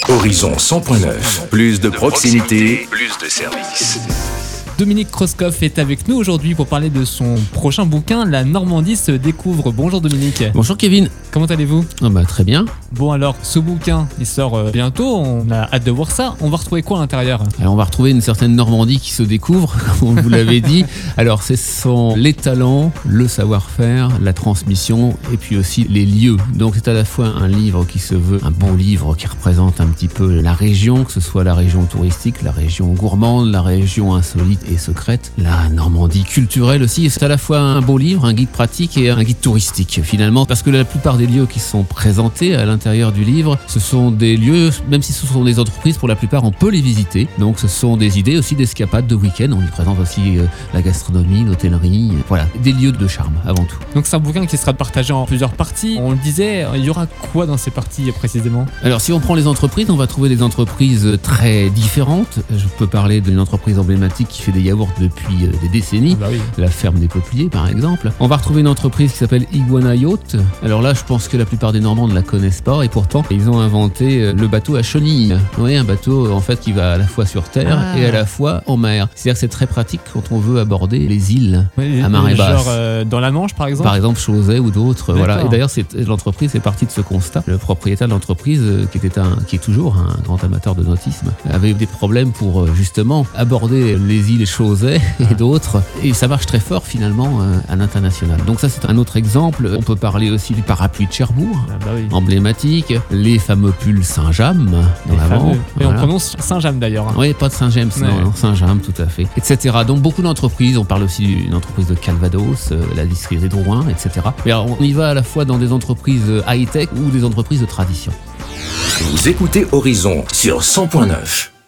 Horizon 100.9, plus de proximité, plus de services. Dominique Krauskopf est avec nous aujourd'hui pour parler de son prochain bouquin, La Normandie se découvre. Bonjour Dominique. Bonjour Kevin. Comment allez-vous ? Très bien. Bon alors, ce bouquin, il sort bientôt, on a hâte de voir ça. On va retrouver quoi à l'intérieur ? Alors on va retrouver une certaine Normandie qui se découvre, comme vous l'avez dit. Alors ce sont les talents, le savoir-faire, la transmission et puis aussi les lieux. Donc c'est à la fois un livre qui se veut un bon livre qui représente un petit peu la région, que ce soit la région touristique, la région gourmande, la région insolite et secrète, la Normandie culturelle aussi. C'est à la fois un beau livre, un guide pratique et un guide touristique finalement, parce que la plupart des lieux qui sont présentés à l'intérieur du livre, ce sont des lieux, même si ce sont des entreprises, pour la plupart on peut les visiter. Donc ce sont des idées aussi d'escapades de week-end. On y présente aussi la gastronomie, l'hôtellerie, voilà, des lieux de charme avant tout. Donc c'est un bouquin qui sera partagé en plusieurs parties. On le disait, il y aura quoi dans ces parties précisément ? Alors si on prend les entreprises, on va trouver des entreprises très différentes. Je peux parler d'une entreprise emblématique qui fait des yaourts depuis des décennies, la ferme des Peupliers par exemple. On va retrouver une entreprise qui s'appelle Iguana Yacht. Alors là je pense que la plupart des Normands ne la connaissent pas et pourtant ils ont inventé le bateau à chenilles. Oui, un bateau en fait qui va à la fois sur terre et à la fois en mer. C'est-à-dire que c'est très pratique quand on veut aborder les îles à marée basse. Genre dans la Manche par exemple ? Par exemple Chausey ou d'autres. Voilà. Et d'ailleurs l'entreprise est partie de ce constat. Le propriétaire de l'entreprise qui est toujours un grand amateur de nautisme avait des problèmes pour justement aborder les îles Chausey et d'autres, et ça marche très fort finalement à l'international. Donc ça c'est un autre exemple. On peut parler aussi du parapluie de Cherbourg, emblématique, les fameux pulls Saint-James dans l'avant. Et on prononce Saint-James d'ailleurs. Oui, pas de Saint-James, non, Saint-James tout à fait, etc. Donc beaucoup d'entreprises, on parle aussi d'une entreprise de Calvados, la distillerie de Drouin, etc. Mais alors, on y va à la fois dans des entreprises high-tech ou des entreprises de tradition. Vous écoutez Horizon sur 100.9.